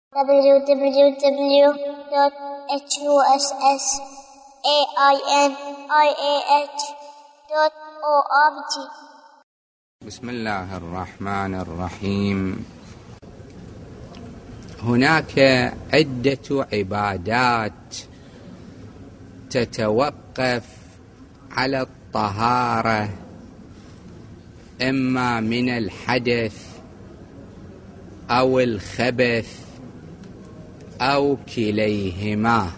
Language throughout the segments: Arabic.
www.husainiah.org. بسم الله الرحمن الرحيم. هناك عدة عبادات تتوقف على الطهارة، إما من الحدث أو الخبث أو كليهما.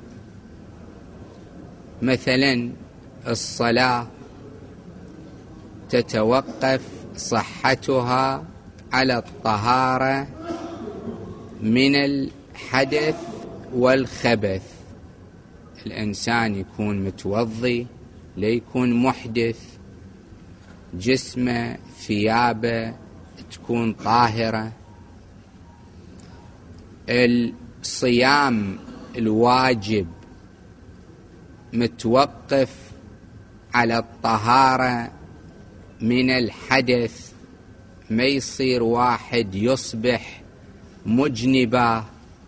مثلا الصلاة تتوقف صحتها على الطهارة من الحدث والخبث. الإنسان يكون متوضي ليكون محدث، جسمه ثيابه تكون طاهرة. الصيام الواجب متوقف على الطهارة من الحدث، ما يصير واحد يصبح مجنبا.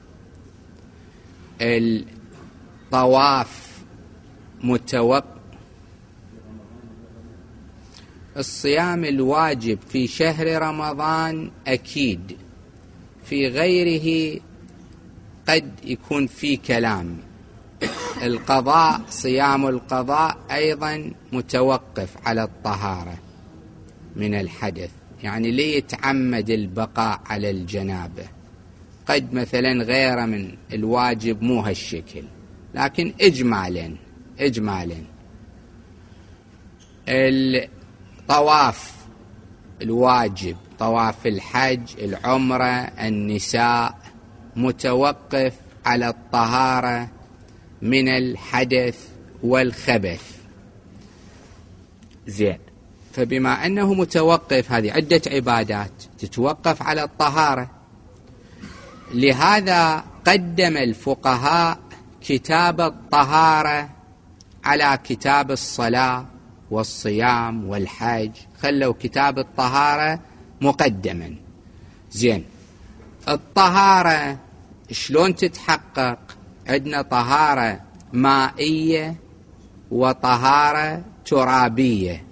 الطواف متوقف. الصيام الواجب في شهر رمضان أكيد، في غيره قد يكون في كلام. القضاء، صيام القضاء أيضا متوقف على الطهارة من الحدث، يعني ليتعمد البقاء على الجنابة. قد مثلا غير من الواجب مو هالشكل، لكن إجمالا الطواف الواجب، طواف الحج، العمرة، النساء، متوقف على الطهارة من الحدث والخبث. زين، فبما أنه متوقف، هذه عدة عبادات تتوقف على الطهارة، لهذا قدم الفقهاء كتاب الطهارة على كتاب الصلاة والصيام والحج، خلوا كتاب الطهارة مقدما. زين، الطهارة شلون تتحقق؟ عندنا طهارة مائية وطهارة ترابية.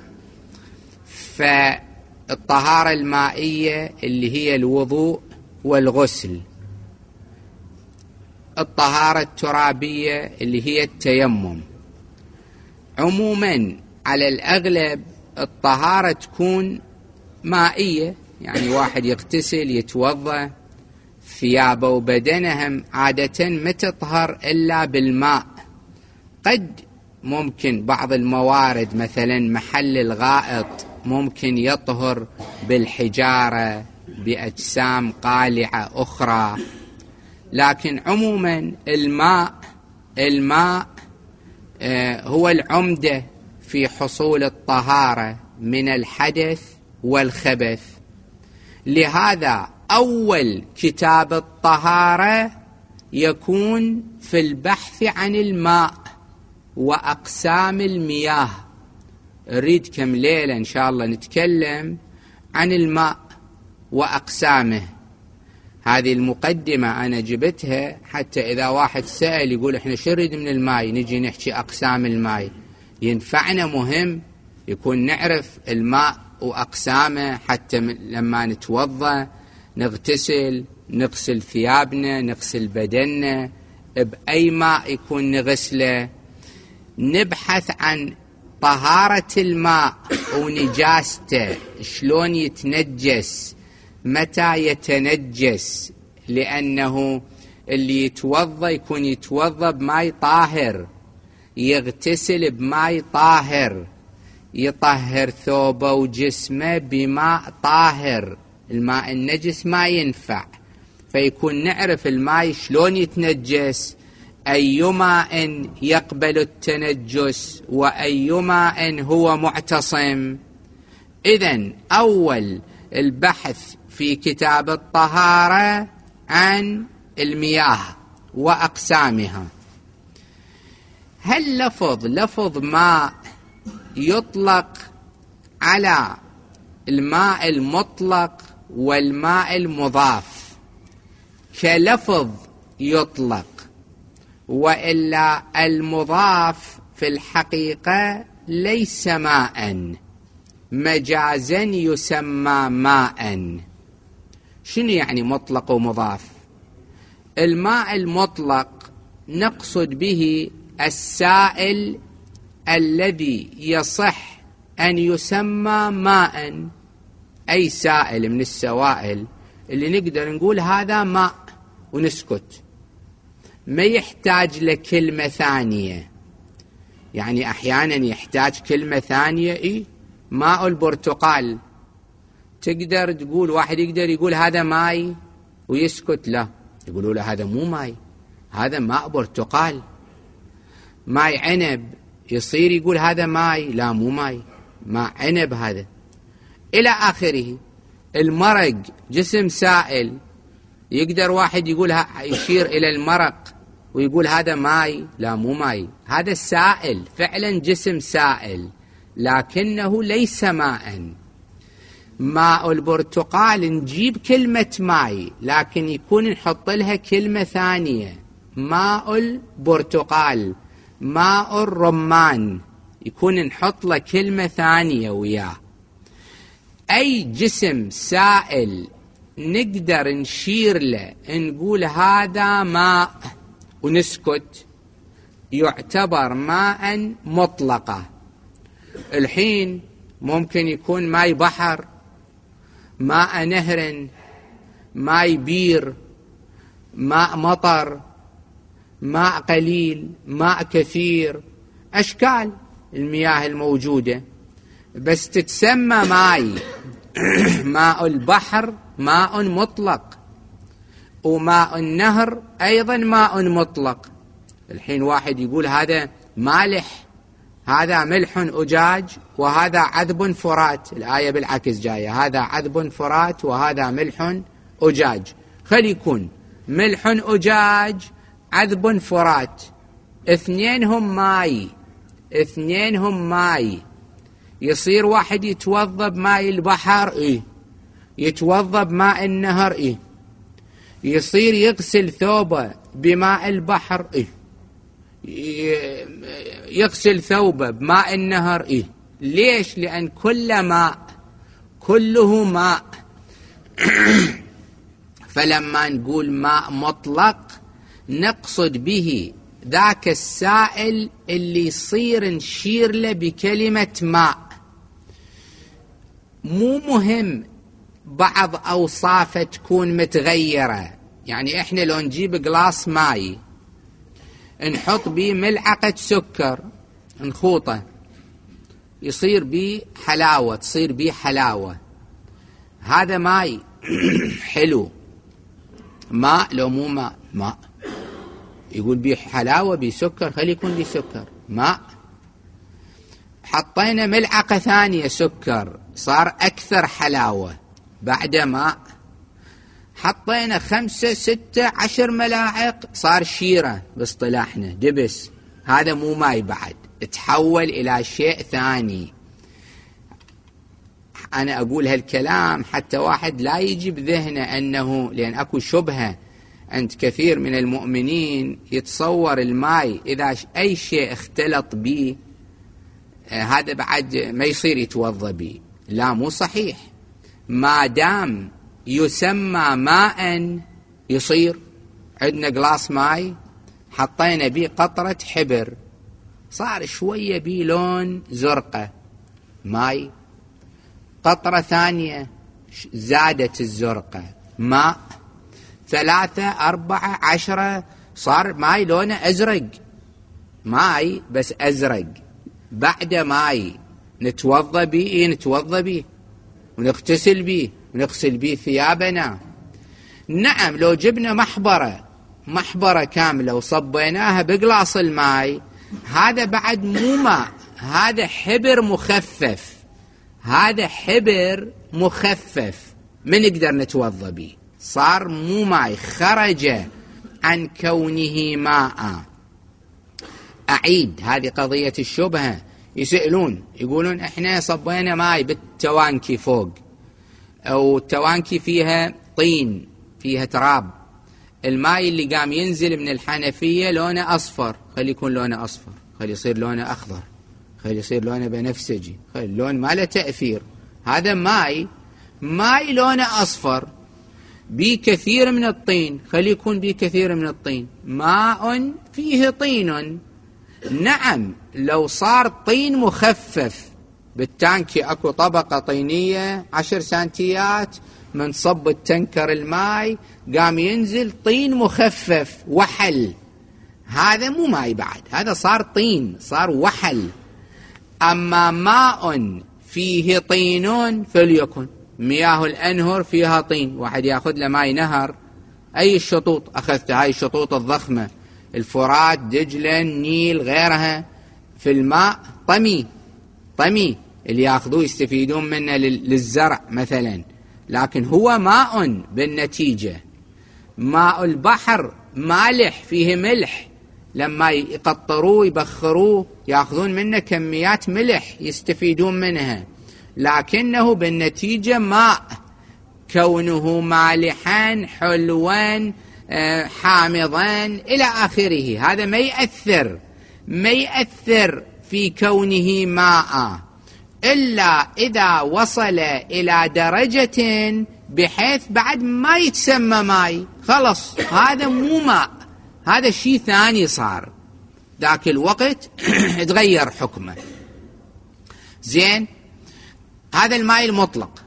فالطهارة المائية اللي هي الوضوء والغسل، الطهارة الترابية اللي هي التيمم. عموما على الأغلب الطهارة تكون مائية، يعني واحد يغتسل يتوضأ، ثيابه وبدنهم عادة ما تطهر إلا بالماء. قد ممكن بعض الموارد مثلا محل الغائط ممكن يطهر بالحجارة، بأجسام قالعة أخرى، لكن عموما الماء هو العمدة في حصول الطهارة من الحدث والخبث. لهذا أول كتاب الطهارة يكون في البحث عن الماء وأقسام المياه. أريد كم ليلة إن شاء الله نتكلم عن الماء وأقسامه. هذه المقدمة أنا جبتها حتى إذا واحد سأل يقول إحنا شو نريد من الماء، نجي نحكي أقسام الماء. ينفعنا، مهم يكون نعرف الماء وأقسامه، حتى لما نتوضأ نغتسل، نغسل ثيابنا، نغسل بدننا بأي ماء يكون نغسله. نبحث عن طهارة الماء ونجاسته، شلون يتنجس، متى يتنجس، لأنه اللي يتوضأ يكون يتوضأ بماء طاهر، يغتسل بماء طاهر، يطهر ثوبه وجسمه بماء طاهر. الماء النجس ما ينفع، فيكون نعرف الماء شلون يتنجس، أي ماء يقبل التنجس وأي ماء هو معتصم. إذن أول البحث في كتاب الطهارة عن المياه وأقسامها. هل لفظ ماء يطلق على الماء المطلق والماء المضاف كلفظ يطلق، وإلا المضاف في الحقيقة ليس ماء، مجازا يسمى ماء. شنو يعني مطلق ومضاف؟ الماء المطلق نقصد به السائل الذي يصح أن يسمى ماء، أي سائل من السوائل اللي نقدر نقول هذا ماء ونسكت، ما يحتاج لكلمة ثانية. يعني أحيانا يحتاج كلمة ثانية، ماء البرتقال، تقدر تقول واحد يقدر يقول هذا ماي ويسكت؟ لا، يقولوا له هذا مو ماي، هذا ماء برتقال. ماي عنب، يصير يقول هذا ماي؟ لا، مو ماي، ماء عنب هذا، إلى آخره. المرق جسم سائل، يقدر واحد يقول يشير إلى المرق ويقول هذا ماي؟ لا، مو ماي، هذا سائل، فعلا جسم سائل لكنه ليس ماء. ماء البرتقال نجيب كلمة ماي لكن يكون نحط لها كلمة ثانية، ماء البرتقال، ماء الرمان، يكون نحط له كلمة ثانية وياه. أي جسم سائل نقدر نشير له نقول هذا ماء ونسكت، يعتبر ماء مطلقة. الحين ممكن يكون ماء بحر، ماء نهر، ماء بير، ماء مطر، ماء قليل، ماء كثير، أشكال المياه الموجودة، بس تتسمى ماء. ماء البحر ماء مطلق، وماء النهر أيضا ماء مطلق. الحين واحد يقول هذا مالح، هذا ملح أجاج وهذا عذب فرات، الآية بالعكس جاية، هذا عذب فرات وهذا ملح أجاج. خلي يكون ملح أجاج عذب فرات، اثنينهم ماي، اثنينهم ماي. يصير واحد يتوضا بماء البحر، يتوضا بماء النهر، يصير يغسل ثوبه بماء البحر، يغسل ثوبه بماء النهر. ليش؟ لأن كل ماء، كله ماء. فلما نقول ماء مطلق نقصد به ذاك السائل اللي يصير نشير له بكلمة ماء. مو مهم بعض أوصافه تكون متغيرة، يعني إحنا لو نجيب قلاص ماي نحط بيه ملعقة سكر نخوطه، يصير بيه حلاوة، تصير بيه حلاوة، هذا ماي حلو. ماء لو مو ماء؟ ماء. يقول بيه حلاوة بيه سكر، خلي يكون بيه سكر، ماء. حطينا ملعقة ثانية سكر صار أكثر حلاوة، بعد ماء. حطينا 5 6 10 ملاعق صار شيرة باصطلاحنا، دبس، هذا مو ماي بعد، تحول إلى شيء ثاني. أنا أقول هالكلام حتى واحد لا يجي بذهنه أنه، لأن أكو شبهة عند كثير من المؤمنين يتصور الماء إذا أي شيء اختلط به هذا بعد ما يصير يتوضا به. لا، مو صحيح. ما دام يسمى ماء يصير. عندنا قلاص ماي حطينا به قطرة حبر صار شوية به لون زرقة، ماي. قطرة ثانية زادت الزرقة، ماء. 3 4 10 صار ماي لونه أزرق، ماي بس أزرق. بعد ماي نتوضا به، نتوضا به ونغتسل به ونغسل به ثيابنا. نعم، لو جبنا محبرة كاملة وصبيناها بقلاص الماي، هذا بعد مو ماء، هذا حبر مخفف، هذا حبر مخفف ما نقدر نتوضا به، صار مو ماء، خرج عن كونه ماء. أعيد، هذه قضية الشبهة. يسألون يقولون إحنا صبينا ماي بالتوانكي فوق، أو التوانكي فيها طين، فيها تراب، الماء اللي قام ينزل من الحنفية لونه أصفر، خلي يكون لونه أصفر، خلي يصير لونه أخضر، خلي يصير لونه بنفسجي، خلي اللون ما له تأثير. هذا ماء لونه أصفر بكثير من الطين، خلي يكون بكثير من الطين. ماء فيه طين، نعم لو صار طين مخفف بالتانكي، اكو طبقة طينية 10 سنتيات من صب التنكر الماء قام ينزل طين مخفف وحل، هذا مو ماء بعد، هذا صار طين، صار وحل. أما ماء فيه طين فليكن، مياه الأنهر فيها طين، واحد يأخذ له ماء نهر، أي الشطوط أخذت هاي الشطوط الضخمة، الفرات، دجلة، النيل، غيرها، في الماء طمي اللي يأخذوه يستفيدون منه للزرع مثلا، لكن هو ماء بالنتيجة. ماء البحر مالح، فيه ملح، لما يقطروه يبخروه يأخذون منه كميات ملح يستفيدون منها، لكنه بالنتيجة ماء، كونه مالحا حلوان حامضا إلى آخره، هذا ما يأثر في كونه ماء، إلا إذا وصل إلى درجة بحيث بعد ما يتسمى ماء، خلص هذا مو ماء، هذا شيء ثاني صار، ذاك الوقت تغير حكمه. زين، هذا الماء المطلق،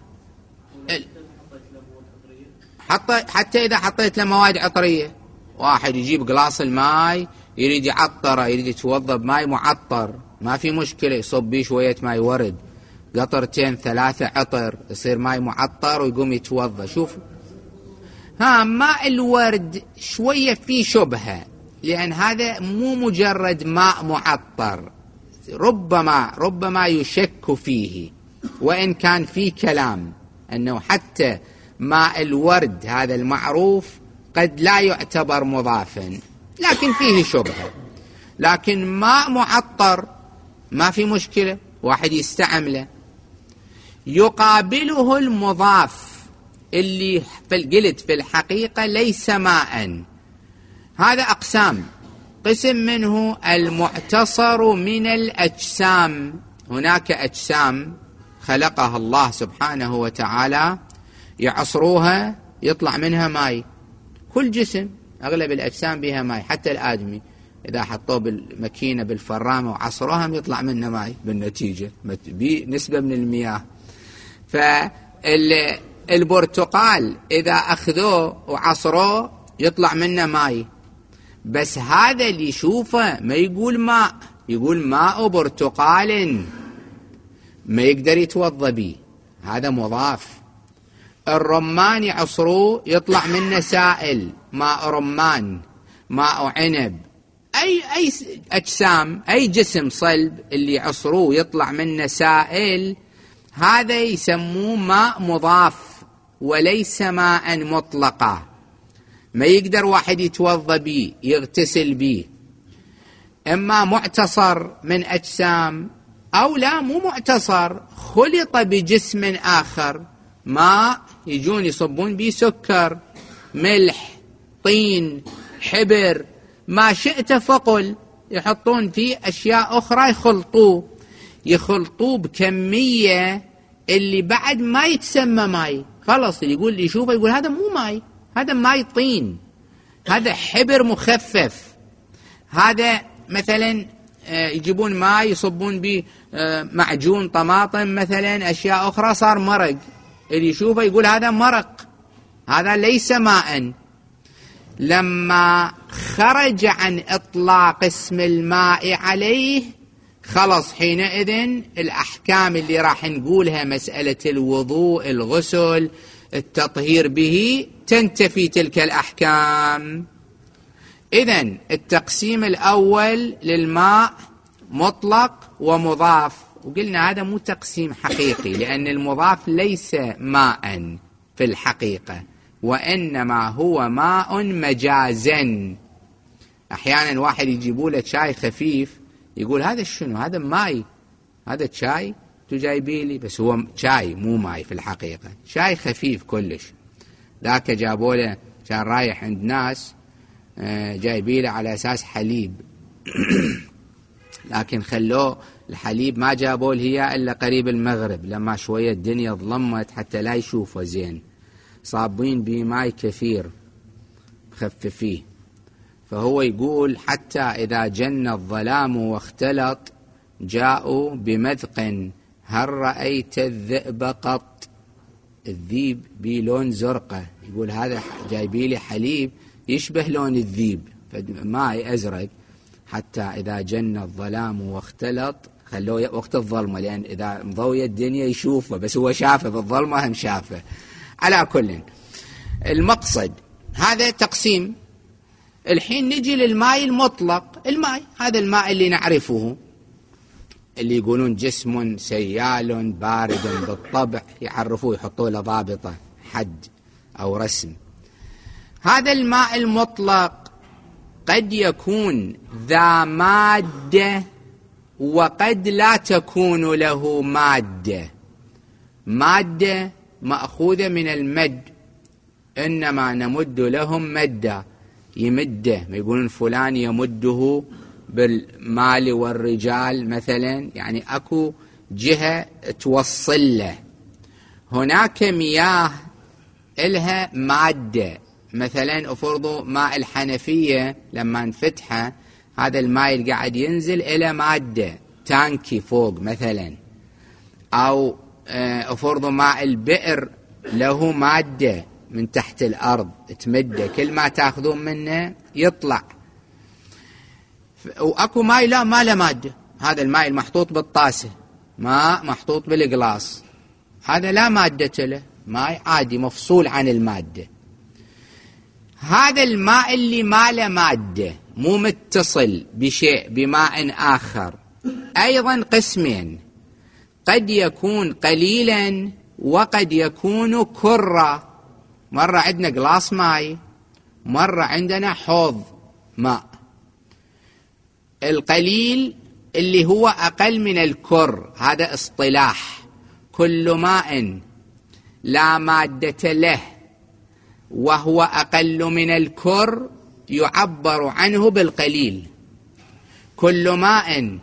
حتى إذا حطيت له مواد عطرية، واحد يجيب قلاص الماء يريد يعطره، يريد يتوضا بماء معطر، ما في مشكلة، يصب بيه شوية ماء ورد، قطرتين 3 عطر، يصير ماء معطر ويقوم يتوضا. شوف، ماء الورد شوية فيه شبهة، لأن هذا مو مجرد ماء معطر، ربما يشك فيه، وإن كان فيه كلام أنه حتى ماء الورد هذا المعروف قد لا يعتبر مضافا، لكن فيه شبهة. لكن ماء معطر ما في مشكلة، واحد يستعمله. يقابله المضاف اللي قلت في الحقيقة ليس ماء، هذا أقسام، قسم منه المعتصر من الأجسام، هناك أجسام خلقها الله سبحانه وتعالى يعصروها يطلع منها ماء، كل جسم أغلب الأجسام بها ماء، حتى الآدمي إذا حطوه بالماكينة بالفرامة وعصروها يطلع منها ماء بالنتيجة بنسبة من المياه. فالبرتقال إذا أخذوه وعصروه يطلع منه ماء، بس هذا اللي يشوفه ما يقول ماء، يقول ماء برتقال، ما يقدر يتوضا به، هذا مضاف. الرمان يعصروه يطلع منه سائل، ماء رمان، ماء عنب، أي أجسام، أي جسم صلب اللي يعصروه يطلع منه سائل، هذا يسموه ماء مضاف وليس ماء مطلقا، ما يقدر واحد يتوضا به يغتسل به. إما معتصر من أجسام، أو لا مو معتصر، خلط بجسم آخر، ماء يجون يصبون به سكر، ملح، طين، حبر، ما شئت فقل، يحطون فيه أشياء أخرى يخلطوه بكمية اللي بعد ما يتسمى ماء، خلص اللي يقول لي شوفه يقول هذا مو ماء، هذا ماء طين، هذا حبر مخفف. هذا مثلا يجيبون ماء يصبون به معجون طماطم مثلا، أشياء أخرى، صار مرق، اللي يشوفه يقول هذا مرق، هذا ليس ماء. لما خرج عن إطلاق اسم الماء عليه، خلص حينئذ الأحكام اللي راح نقولها، مسألة الوضوء، الغسل، التطهير به، تنتفي تلك الأحكام. إذن التقسيم الأول للماء مطلق ومضاف، وقلنا هذا مو تقسيم حقيقي، لأن المضاف ليس ماء في الحقيقة، وإنما هو ماء مجازا. أحيانا واحد يجيبوا له شاي خفيف يقول هذا شنو، هذا ماء، هذا شاي تجايبي لي، بس هو شاي مو ماء في الحقيقة، شاي خفيف كلش. ذاك جابوا له كان رايح عند ناس جايبيله على أساس حليب لكن خلوه الحليب ما جابوه هي إلا قريب المغرب لما شوية الدنيا ظلمت حتى لا يشوفه زين، صابين به ماء كثير مخففيه. فهو يقول حتى إذا جن الظلام واختلط جاءوا بمذق هل رأيت الذئب قط. الذيب بلون زرقة، يقول هذا جايبيلي حليب يشبه لون الذيب ماء أزرق. حتى إذا جن الظلام واختلط، خلوه وقت الظلمة لأن إذا مضوية الدنيا يشوفه، بس هو شافه بالظلمة هم شافه. على كل المقصد هذا تقسيم. الحين نجي للماء المطلق. الماء هذا الماء اللي نعرفه، اللي يقولون جسم سيال بارد بالطبع، يعرفوه يحطوا له ضابطة حد أو رسم. هذا الماء المطلق قد يكون ذا مادة وقد لا تكون له مادة. مادة مأخوذة من المد، إنما نمد لهم مدة، يمده، ما يقولون فلان يمده بالمال والرجال مثلا، يعني أكو جهة توصل له. هناك مياه إلها مادة، مثلا أفرضوا ماء الحنفية لما نفتحه هذا الماء اللي قاعد ينزل إلى مادة تانكي فوق مثلا، أو أفرضوا ماء البئر له مادة من تحت الأرض تمده، كل ما تأخذون منه يطلع. وأكو ماء لا ما له مادة، هذا الماء المحطوط بالطاسة، ماء محطوط بالقلاص، هذا لا مادة له، ماء عادي مفصول عن المادة. هذا الماء اللي ما له مادة مو متصل بشيء بماء آخر أيضا قسمين، قد يكون قليلا وقد يكون كرة. مرة عندنا قلاص ماء، مرة عندنا حوض ماء. القليل اللي هو أقل من الكر، هذا اصطلاح، كل ماء لا مادة له وهو أقل من الكر يعبر عنه بالقليل. كل ماء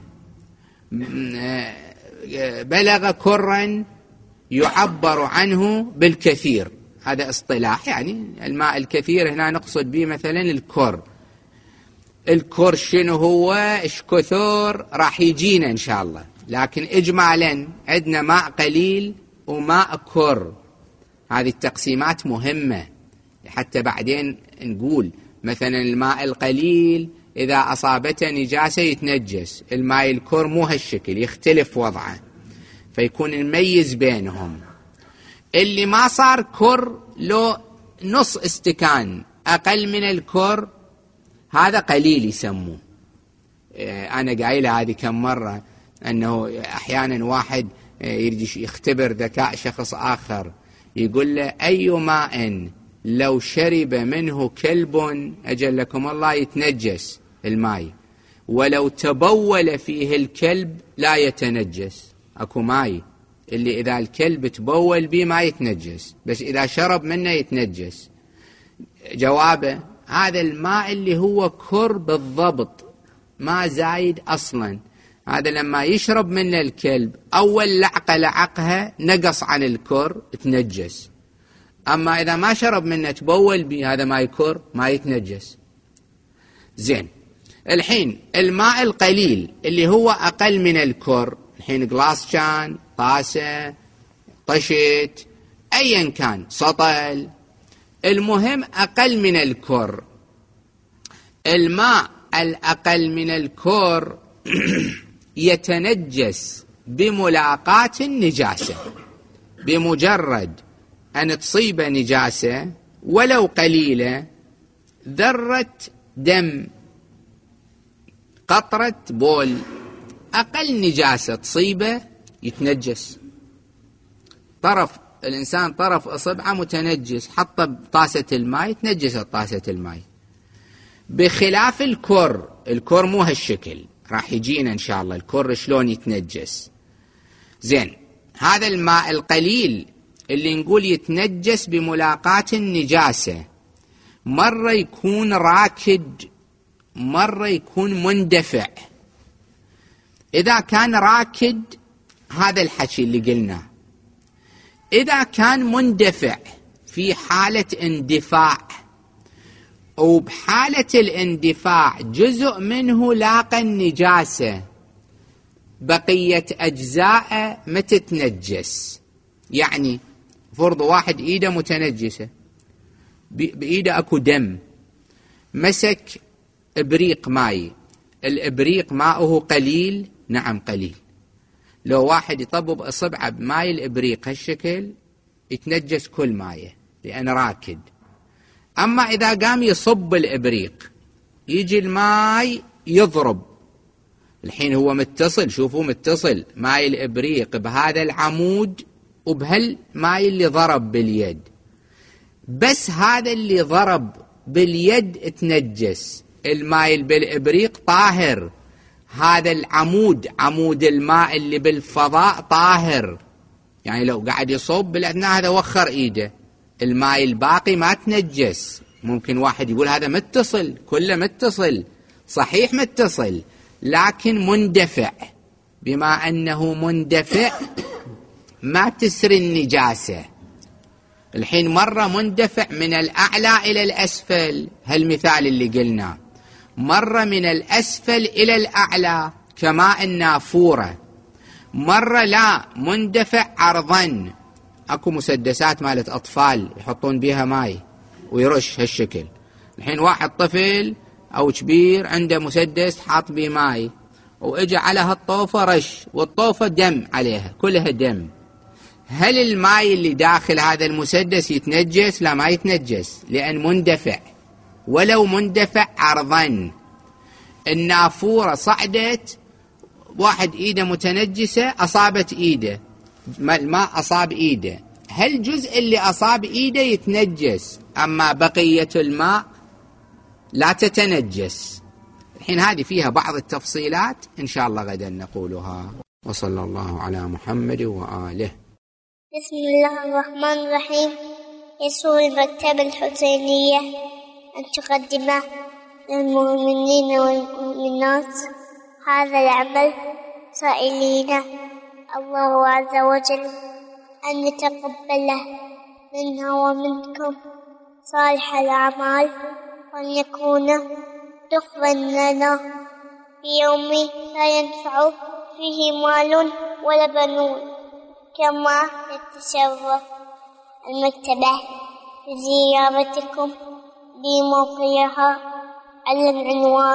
بلغ كرا يعبر عنه بالكثير، هذا اصطلاح. يعني الماء الكثير هنا نقصد به مثلا الكر. الكر شنو هو، ايش كثر، راح يجينا ان شاء الله. لكن اجمالا عندنا ماء قليل وماء كر. هذه التقسيمات مهمة حتى بعدين نقول مثلا الماء القليل إذا أصابته نجاسة يتنجس، الماء الكر مو هالشكل، يختلف وضعه، فيكون نميز بينهم. اللي ما صار كر لو نص استكان أقل من الكر هذا قليل يسموه. أنا قايلة هذه كم مرة، أنه أحيانا واحد يريد يختبر ذكاء شخص آخر، يقول له أي ماء لو شرب منه كلب أجلكم الله يتنجس الماء، ولو تبول فيه الكلب لا يتنجس. أكو ماء اللي إذا الكلب تبول به ما يتنجس، بس إذا شرب منه يتنجس. جوابه هذا الماء اللي هو كر بالضبط، ما زايد أصلا، هذا لما يشرب منه الكلب أول لعقة لعقها نقص عن الكر تنجس. أما إذا ما شرب منه تبول به هذا ما يكر ما يتنجس. زين، الحين الماء القليل اللي هو أقل من الكر، الحين قلاص كان، طاسة، طشت، أيا كان، سطل، المهم أقل من الكر. الماء الأقل من الكر يتنجس بملاقاة النجاسة، بمجرد أن تصيب نجاسة ولو قليلة، ذرة دم، قطرة بول، أقل نجاسة تصيبه يتنجس. طرف الإنسان طرف أصبعه متنجس، حطه بطاسة الماء يتنجس طاسة الماء. بخلاف الكر، الكر مو هالشكل، راح يجينا إن شاء الله الكر شلون يتنجس. زين، هذا الماء القليل اللي نقول يتنجس بملاقاة النجاسة، مرة يكون راكد، مرة يكون مندفع. إذا كان راكد هذا الحكي اللي قلناه. إذا كان مندفع في حالة اندفاع، وبحالة الاندفاع جزء منه لاقى النجاسة، بقية أجزاء ما تتنجس. يعني فرض واحد إيده متنجسة، بإيده أكو دم، مسك إبريق ماء، الإبريق ماءه قليل، نعم قليل. لو واحد يطبب إصبعه بماء الإبريق هالشكل يتنجس كل ماءه لأن راكد. أما إذا قام يصب الإبريق يجي الماء يضرب، الحين هو متصل، شوفوا متصل ماء الإبريق بهذا العمود وبهالماء اللي ضرب باليد، بس هذا اللي ضرب باليد تنجس، الماء بالإبريق طاهر، هذا العمود عمود الماء اللي بالفضاء طاهر. يعني لو قاعد يصب بالأثناء هذا وخر إيده، الماء الباقي ما تنجس. ممكن واحد يقول هذا متصل، كله متصل، صحيح متصل لكن مندفع. بما أنه مندفع ما تسري النجاسة. الحين مرة مندفع من الأعلى إلى الأسفل، هالمثال اللي قلنا، مرة من الأسفل إلى الأعلى كماء النافورة، مرة لا مندفع عرضا. أكو مسدسات مالت أطفال يحطون بيها ماي ويرش هالشكل. الحين واحد طفل أو كبير عنده مسدس حاط بيه ماي وإجا على هالطوفة رش، والطوفة دم عليها كلها دم، هل الماء اللي داخل هذا المسدس يتنجس؟ لا ما يتنجس، لأن مندفع، ولو مندفع عرضا. النافورة صعدت، واحد إيده متنجسة أصابت إيده، الماء أصاب إيده، هل الجزء اللي أصاب إيده يتنجس، أما بقية الماء لا تتنجس. الحين هذه فيها بعض التفصيلات إن شاء الله غدا نقولها. وصلى الله على محمد وآله. بسم الله الرحمن الرحيم. يسر المكتبة الحسينية أن تقدم للمؤمنين والمؤمنات هذا العمل سائلين الله عز وجل أن يتقبله منا ومنكم صالح الأعمال، وأن يكون دخلا لنا في يوم لا ينفع فيه مال ولا بنون. كما يتشرف المكتبة بزيارتكم لموقعها على العنوان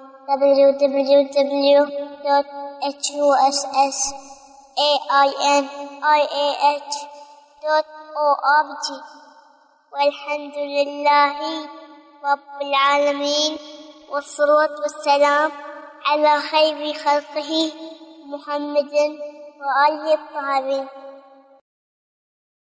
www.hussainih.org. والحمد لله رب العالمين، والصلاة والسلام على خير خلقه محمد وآله الطاهرين.